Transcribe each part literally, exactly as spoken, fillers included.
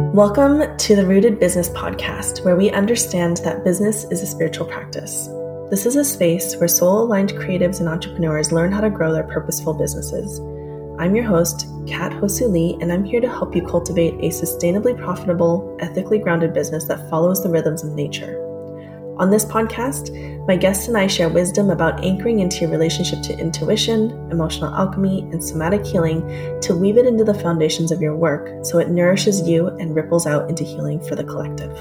Welcome to the Rooted Business Podcast, where we understand that business is a spiritual practice. This is a space where soul-aligned creatives and entrepreneurs learn how to grow their purposeful businesses. I'm your host, Kat Hosu Lee, and I'm here to help you cultivate a sustainably profitable, ethically grounded business that follows the rhythms of nature. On this podcast, my guests and I share wisdom about anchoring into your relationship to intuition, emotional alchemy, and somatic healing to weave it into the foundations of your work so it nourishes you and ripples out into healing for the collective.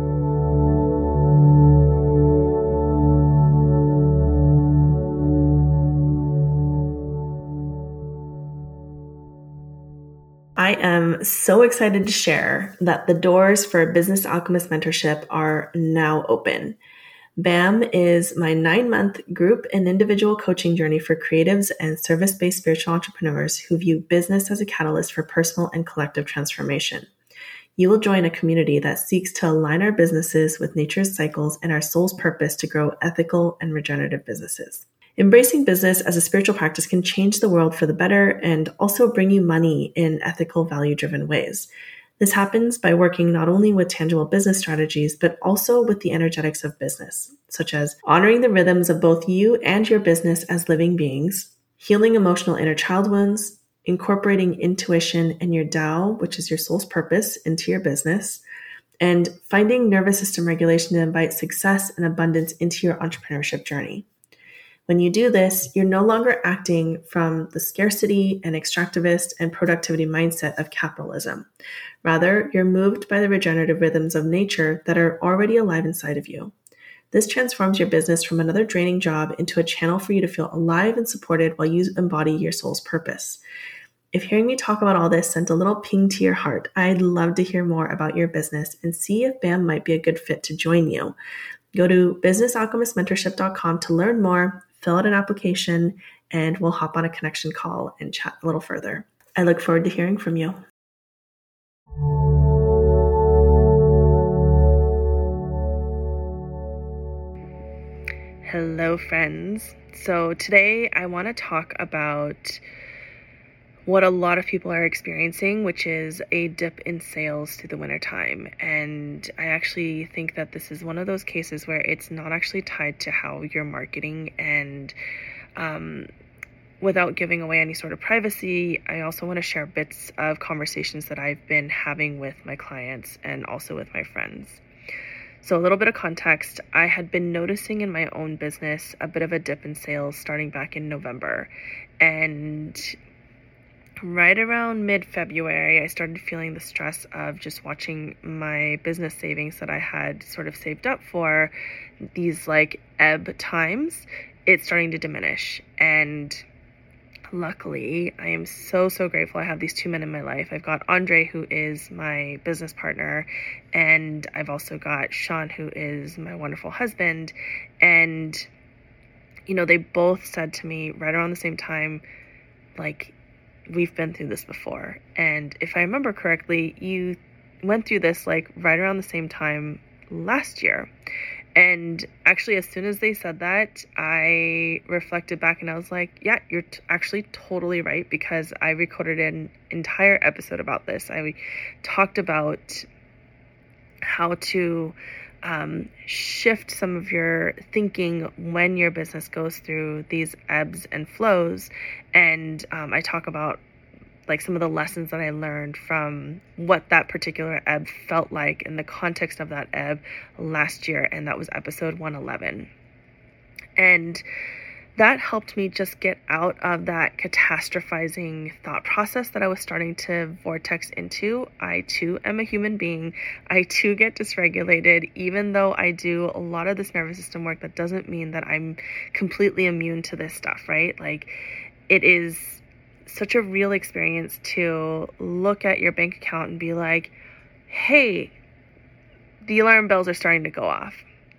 I am so excited to share that the doors for Business Alchemist Mentorship are now open. B A M is my nine-month group and individual coaching journey for creatives and service-based spiritual entrepreneurs who view business as a catalyst for personal and collective transformation. You will join a community that seeks to align our businesses with nature's cycles and our soul's purpose to grow ethical and regenerative businesses. Embracing business as a spiritual practice can change the world for the better and also bring you money in ethical, value-driven ways. This happens by working not only with tangible business strategies, but also with the energetics of business, such as honoring the rhythms of both you and your business as living beings, healing emotional inner child wounds, incorporating intuition and your Tao, which is your soul's purpose, into your business, and finding nervous system regulation to invite success and abundance into your entrepreneurship journey. When you do this, you're no longer acting from the scarcity and extractivist and productivity mindset of capitalism. Rather, you're moved by the regenerative rhythms of nature that are already alive inside of you. This transforms your business from another draining job into a channel for you to feel alive and supported while you embody your soul's purpose. If hearing me talk about all this sent a little ping to your heart, I'd love to hear more about your business and see if B A M might be a good fit to join you. Go to business alchemist mentorship dot com to learn more, fill out an application, and we'll hop on a connection call and chat a little further. I look forward to hearing from you. Hello, friends. So today I want to talk about what a lot of people are experiencing, which is a dip in sales through the wintertime. And I actually think that this is one of those cases where it's not actually tied to how you're marketing. And um, without giving away any sort of privacy, I also want to share bits of conversations that I've been having with my clients and also with my friends. So a little bit of context, I had been noticing in my own business a bit of a dip in sales starting back in November. And right around mid-February, I started feeling the stress of just watching my business savings that I had sort of saved up for these like ebb times, it's starting to diminish. And luckily, I am so, so grateful I have these two men in my life. I've got Andre, who is my business partner, and I've also got Sean, who is my wonderful husband. And, you know, they both said to me right around the same time, like, we've been through this before. And if I remember correctly, you went through this like right around the same time last year. And actually, as soon as they said that, I reflected back and I was like, yeah, you're t- actually totally right, because I recorded an entire episode about this. I talked about how to Um, shift some of your thinking when your business goes through these ebbs and flows. And um, I talk about like some of the lessons that I learned from what that particular ebb felt like in the context of that ebb last year. And that was episode one eleven. And that helped me just get out of that catastrophizing thought process that I was starting to vortex into. I too am a human being. I too get dysregulated. Even though I do a lot of this nervous system work, that doesn't mean that I'm completely immune to this stuff, right? Like, it is such a real experience to look at your bank account and be like, hey, the alarm bells are starting to go off.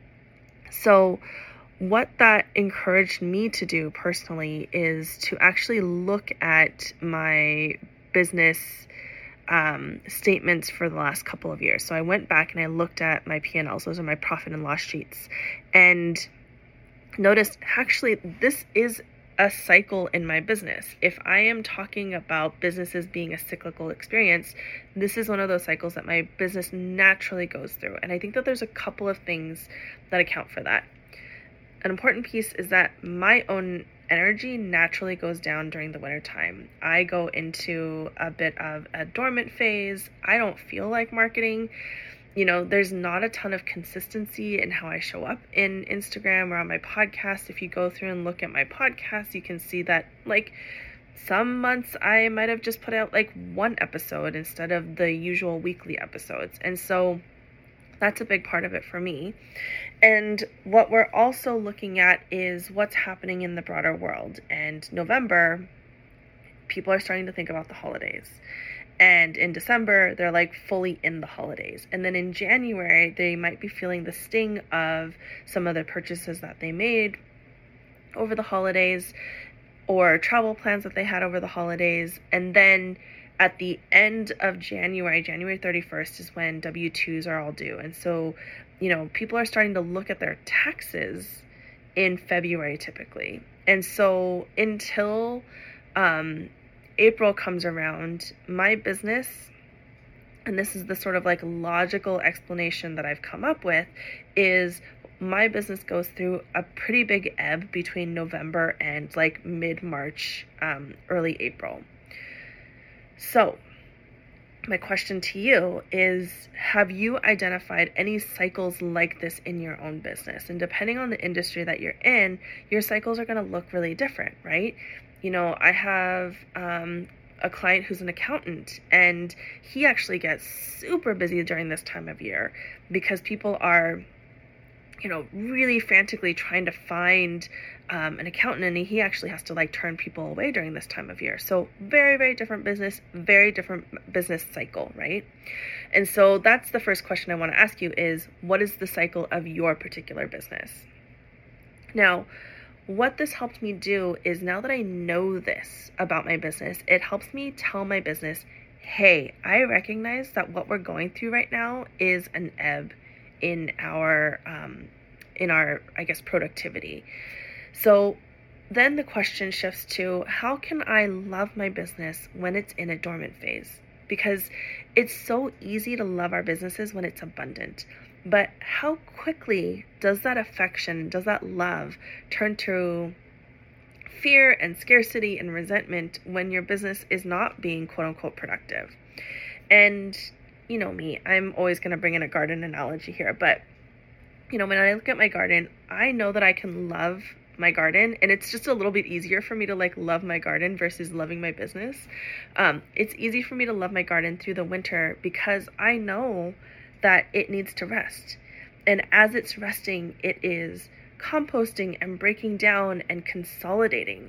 So what that encouraged me to do personally is to actually look at my business um, statements for the last couple of years. So I went back and I looked at my P and Ls. Those are my profit and loss sheets, and noticed actually this is a cycle in my business. If I am talking about businesses being a cyclical experience, this is one of those cycles that my business naturally goes through. And I think that there's a couple of things that account for that. An important piece is that my own energy naturally goes down during the winter time. I go into a bit of a dormant phase. I don't feel like marketing. You know, there's not a ton of consistency in how I show up in Instagram or on my podcast. If you go through and look at my podcast, you can see that like some months I might have just put out like one episode instead of the usual weekly episodes. And so that's a big part of it for me. And what we're also looking at is what's happening in the broader world. And November, people are starting to think about the holidays. And in December, they're like fully in the holidays. And then in January, they might be feeling the sting of some of the purchases that they made over the holidays or travel plans that they had over the holidays. And then at the end of January, January thirty-first is when W two's are all due. And so, you know, people are starting to look at their taxes in February typically. And so until um, April comes around, my business, and this is the sort of like logical explanation that I've come up with, is my business goes through a pretty big ebb between November and like mid-March, um, early April. So my question to you is, have you identified any cycles like this in your own business? And depending on the industry that you're in, your cycles are going to look really different, right? You know, I have um, a client who's an accountant, and he actually gets super busy during this time of year because people are, you know, really frantically trying to find um, an accountant, and he actually has to like turn people away during this time of year. So very, very different business, very different business cycle, right? And so that's the first question I want to ask you is, what is the cycle of your particular business? Now, what this helped me do is, now that I know this about my business, it helps me tell my business, hey, I recognize that what we're going through right now is an ebb in our, um, in our, I guess, productivity. So then the question shifts to, how can I love my business when it's in a dormant phase? Because it's so easy to love our businesses when it's abundant. But how quickly does that affection, does that love turn to fear and scarcity and resentment when your business is not being quote unquote productive? And you know me, I'm always going to bring in a garden analogy here. But, you know, when I look at my garden, I know that I can love my garden, and it's just a little bit easier for me to like love my garden versus loving my business. Um, it's easy for me to love my garden through the winter because I know that it needs to rest. And as it's resting, it is composting and breaking down and consolidating.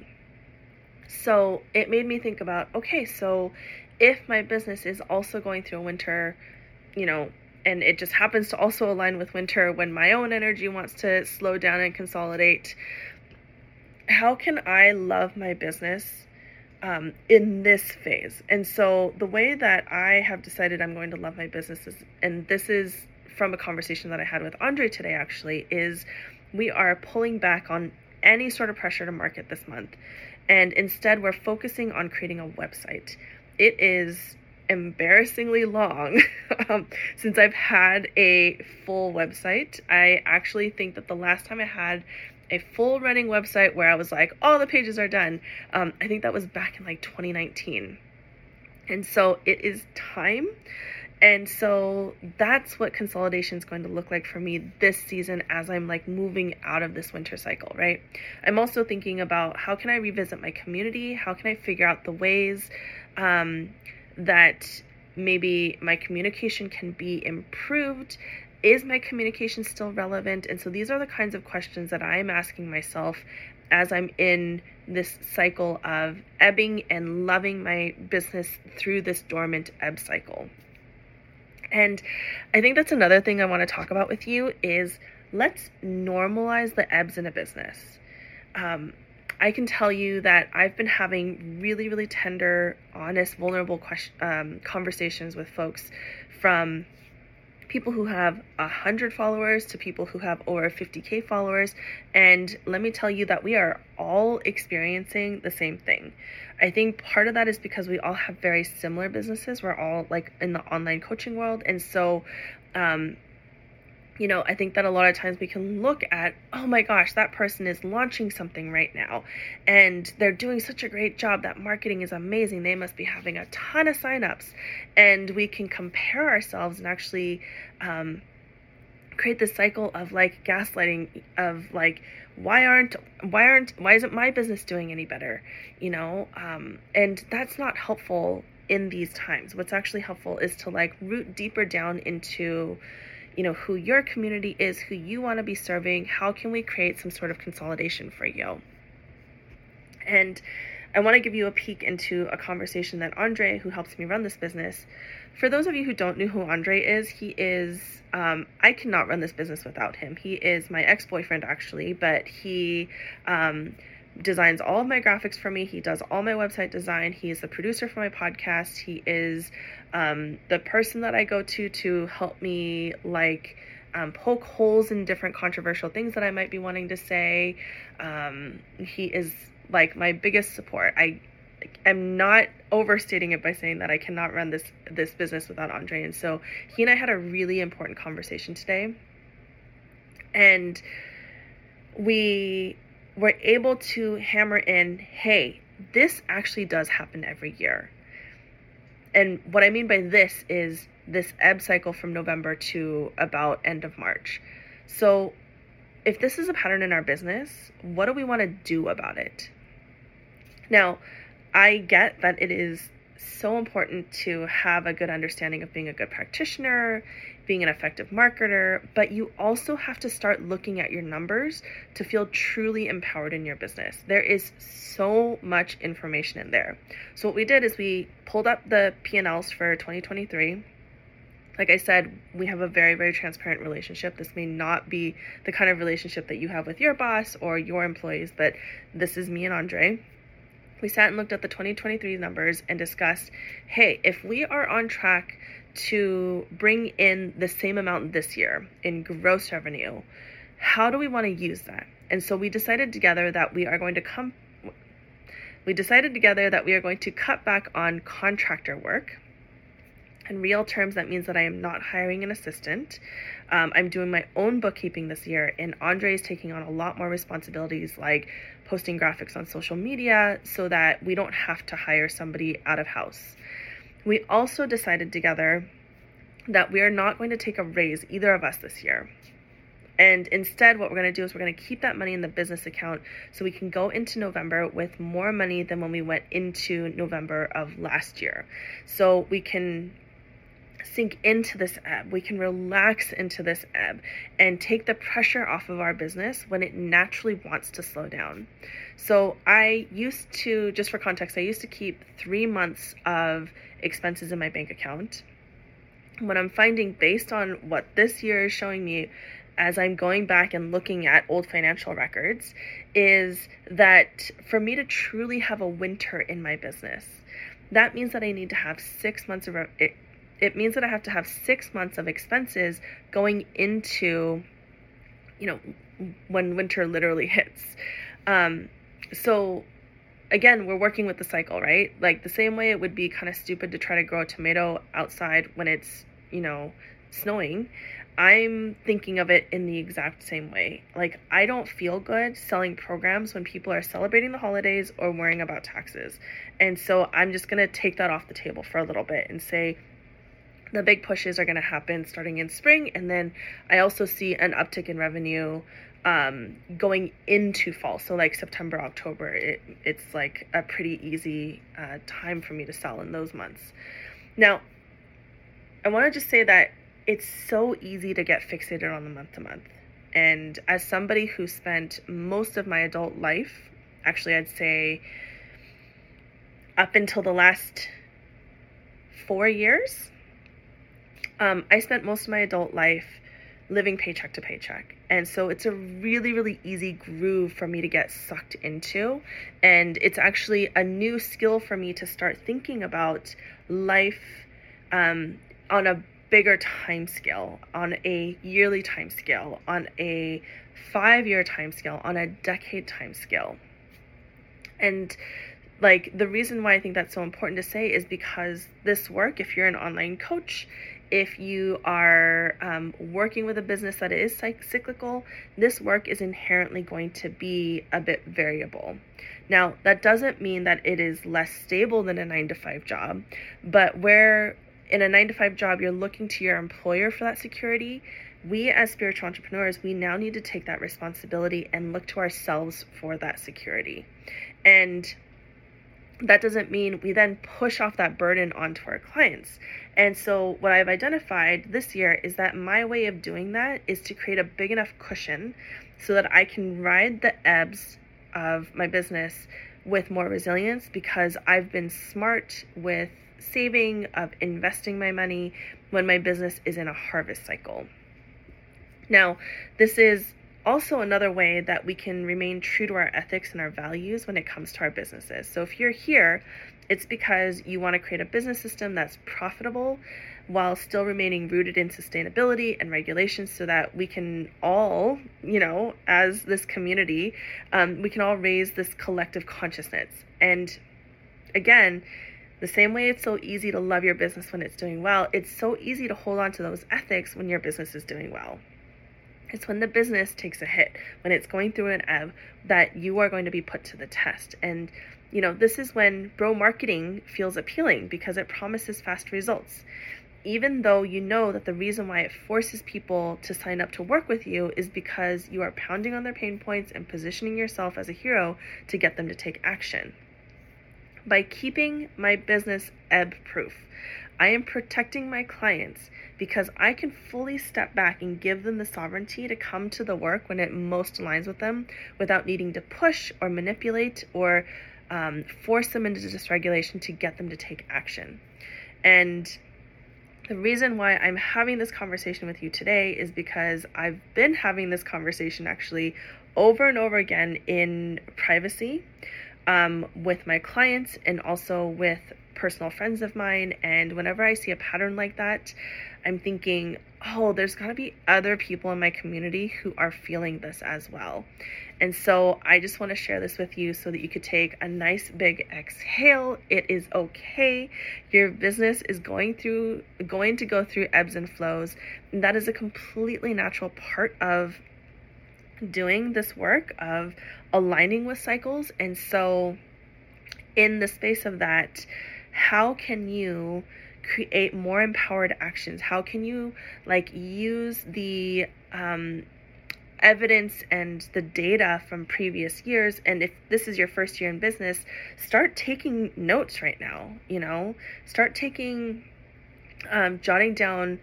So it made me think about, okay, so if my business is also going through a winter, you know, and it just happens to also align with winter when my own energy wants to slow down and consolidate, how can I love my business um, in this phase? And so the way that I have decided I'm going to love my business is, and this is from a conversation that I had with Andre today actually, is we are pulling back on any sort of pressure to market this month. And instead we're focusing on creating a website. It is embarrassingly long um, since I've had a full website. I actually think that the last time I had a full running website where I was like, all the pages are done, um, I think that was back in like twenty nineteen. And so it is time. And so that's what consolidation is going to look like for me this season as I'm like moving out of this winter cycle, right? I'm also thinking about, how can I revisit my community? How can I figure out the ways um, that maybe my communication can be improved? Is my communication still relevant? And so these are the kinds of questions that I am asking myself as I'm in this cycle of ebbing and loving my business through this dormant ebb cycle. And I think that's another thing I want to talk about with you is, let's normalize the ebbs in a business. Um, I can tell you that I've been having really, really tender, honest, vulnerable question, um, conversations with folks from people who have a hundred followers to people who have over fifty K followers. And let me tell you that we are all experiencing the same thing. I think part of that is because we all have very similar businesses. We're all like in the online coaching world. And so, um, you know, I think that a lot of times we can look at, oh my gosh, that person is launching something right now and they're doing such a great job. That marketing is amazing. They must be having a ton of signups. And we can compare ourselves and actually um, create this cycle of like gaslighting of like, why aren't, why aren't, why isn't my business doing any better? You know, um, and that's not helpful in these times. What's actually helpful is to like root deeper down into, you know, who your community is, who you want to be serving. How can we create some sort of consolidation for you? And I want to give you a peek into a conversation that Andre, who helps me run this business, for those of you who don't know who Andre is, he is, um, I cannot run this business without him. He is my ex-boyfriend actually, but he, um, designs all of my graphics for me. He does all my website design. He is the producer for my podcast. He is um, the person that I go to to help me like um, poke holes in different controversial things that I might be wanting to say. Um, he is like my biggest support. I am not overstating it by saying that I cannot run this this business without Andre. And so he and I had a really important conversation today. And we were able to hammer in, hey, this actually does happen every year. And what I mean by this is this ebb cycle from November to about end of March. So if this is a pattern in our business, what do we want to do about it? Now, I get that it is so important to have a good understanding of being a good practitioner, being an effective marketer, but you also have to start looking at your numbers to feel truly empowered in your business. There is so much information in there. So what we did is we pulled up the P and Ls for twenty twenty-three. Like I said, we have a very, very transparent relationship. This may not be the kind of relationship that you have with your boss or your employees, but this is me and Andre. We sat and looked at the twenty twenty-three numbers and discussed, hey, if we are on track to bring in the same amount this year in gross revenue, how do we want to use that? And so we decided together that we are going to come, we decided together that we are going to cut back on contractor work. In real terms, that means that I am not hiring an assistant. Um, I'm doing my own bookkeeping this year, and Andre is taking on a lot more responsibilities like posting graphics on social media so that we don't have to hire somebody out of house. We also decided together that we are not going to take a raise, either of us, this year. And instead, what we're going to do is we're going to keep that money in the business account so we can go into November with more money than when we went into November of last year. So we can sink into this ebb, we can relax into this ebb and take the pressure off of our business when it naturally wants to slow down. So I used to, just for context, I used to keep three months of expenses in my bank account. What I'm finding based on what this year is showing me as I'm going back and looking at old financial records is that for me to truly have a winter in my business, that means that I need to have six months of it, it means that I have to have six months of expenses going into, you know, when winter literally hits. Um, so again, we're working with the cycle, right? Like the same way it would be kind of stupid to try to grow a tomato outside when it's, you know, snowing. I'm thinking of it in the exact same way. Like, I don't feel good selling programs when people are celebrating the holidays or worrying about taxes. And so I'm just going to take that off the table for a little bit and say the big pushes are going to happen starting in spring. And then I also see an uptick in revenue um, going into fall. So like September, October, it, it's like a pretty easy uh, time for me to sell in those months. Now, I want to just say that it's so easy to get fixated on the month to month. And as somebody who spent most of my adult life, actually I'd say up until the last four years, um, I spent most of my adult life living paycheck to paycheck. And so it's a really, really easy groove for me to get sucked into. And it's actually a new skill for me to start thinking about life um, on a bigger time scale, on a yearly time scale, on a five-year time scale, on a decade time scale. And like the reason why I think that's so important to say is because this work, if you're an online coach, if you are um, working with a business that is cyclical, this work is inherently going to be a bit variable. Now, that doesn't mean that it is less stable than a nine to five job, but where in a nine to five job, you're looking to your employer for that security, we as spiritual entrepreneurs, we now need to take that responsibility and look to ourselves for that security. And that doesn't mean we then push off that burden onto our clients. And so what I've identified this year is that my way of doing that is to create a big enough cushion so that I can ride the ebbs of my business with more resilience, because I've been smart with saving, of investing my money when my business is in a harvest cycle. Now, this is also another way that we can remain true to our ethics and our values when it comes to our businesses. So if you're here, it's because you want to create a business system that's profitable while still remaining rooted in sustainability and regulations, so that we can all, you know, as this community, um, we can all raise this collective consciousness. And again, the same way it's so easy to love your business when it's doing well, it's so easy to hold on to those ethics when your business is doing well. It's when the business takes a hit, when it's going through an ebb, that you are going to be put to the test. And, you know, this is when bro marketing feels appealing because it promises fast results. Even though you know that the reason why it forces people to sign up to work with you is because you are pounding on their pain points and positioning yourself as a hero to get them to take action. By keeping my business ebb proof, I am protecting my clients because I can fully step back and give them the sovereignty to come to the work when it most aligns with them without needing to push or manipulate or um, force them into dysregulation to get them to take action. And the reason why I'm having this conversation with you today is because I've been having this conversation actually over and over again in privacy um, with my clients and also with personal friends of mine. And whenever I see a pattern like that, I'm thinking, oh, there's got to be other people in my community who are feeling this as well. And so I just want to share this with you so that you could take a nice big exhale. It is okay. Your business is going through, going to go through ebbs and flows. And that is a completely natural part of doing this work, of aligning with cycles. And so in the space of that, how can you create more empowered actions? How can you like use the um, evidence and the data from previous years? And if this is your first year in business, start taking notes right now, you know, start taking, um, jotting down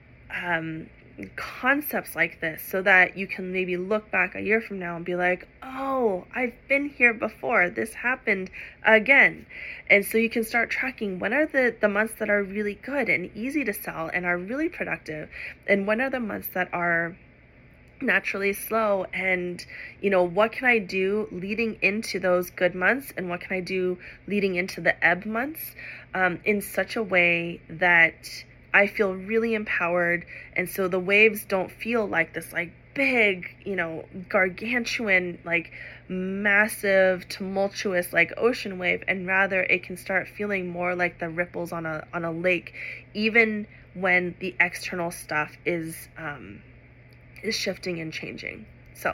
um, concepts like this so that you can maybe look back a year from now and be like, oh, I've been here before, this happened again. And so you can start tracking when are the, the months that are really good and easy to sell and are really productive, and when are the months that are naturally slow, and you know, what can I do leading into those good months and what can I do leading into the ebb months um, in such a way that I feel really empowered. And so the waves don't feel like this like big, you know, gargantuan, like massive, tumultuous, like ocean wave, and rather it can start feeling more like the ripples on a on a lake, even when the external stuff is um, is shifting and changing. So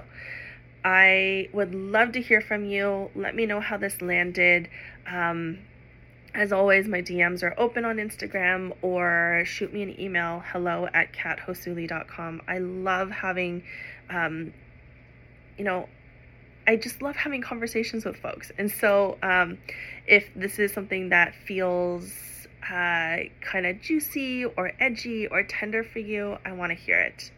I would love to hear from you. Let me know how this landed. Um, As always, my D Ms are open on Instagram, or shoot me an email, hello at kat hosuli dot com. I love having, um, you know, I just love having conversations with folks. And so um, if this is something that feels uh, kind of juicy or edgy or tender for you, I want to hear it.